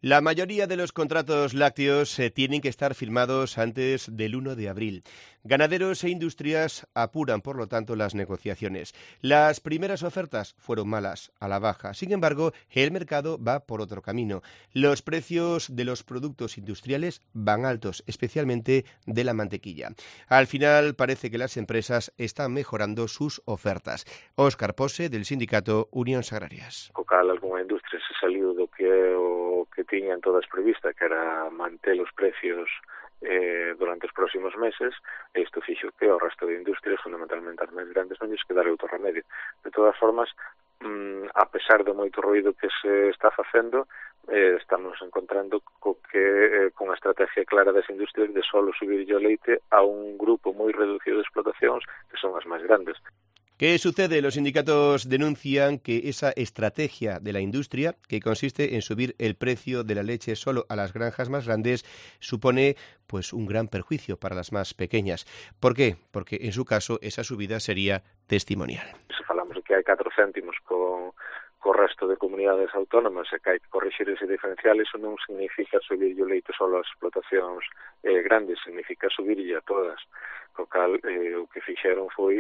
La mayoría de los contratos lácteos tienen que estar firmados antes del 1 de abril. Ganaderos e industrias apuran, por lo tanto, las negociaciones. Las primeras ofertas fueron malas, a la baja. Sin embargo, el mercado va por otro camino. Los precios de los productos industriales van altos, especialmente de la mantequilla. Al final, parece que las empresas están mejorando sus ofertas. Óscar Pose, del sindicato Unións Agrarias. Cocal, algunha industria se saliu do que tiñan todas prevista, que era manter os precios durante os próximos meses, e isto fixo que o resto de industrias, fundamentalmente as máis grandes, non lles quedara outro remedio. De todas formas, a pesar do moito ruído que se está facendo, estamos encontrando con a estrategia clara das industrias de solo subir o leite a un grupo moi reducido de explotacións que son as máis grandes. ¿Qué sucede? Los sindicatos denuncian que esa estrategia de la industria, que consiste en subir el precio de la leche solo a las granjas más grandes, supone pues un gran perjuicio para las más pequeñas. ¿Por qué? Porque en su caso esa subida sería testimonial. Se falamos de que hai 4 céntimos co resto de comunidades autónomas e que hai que corrixir ese diferencial, eso non significa subir o leite solo ás explotacións grandes, significa subirlle a todas. Co cal, o que fixeron foi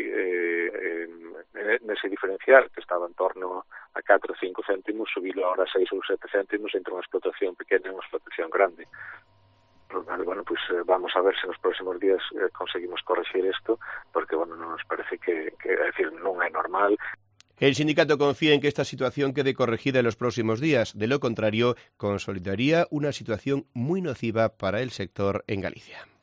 nese diferencial, que estaba en torno a 4 ou 5 céntimos, subilo ahora a 6 ou 7 céntimos entre unha explotación pequena e unha explotación grande. Bueno, pues vamos a ver se nos próximos días conseguimos corregir isto, porque bueno, nos parece que é decir, non é normal. El sindicato confía en que esta situación quede corregida en los próximos días. De lo contrario, consolidaría una situación muy nociva para el sector en Galicia.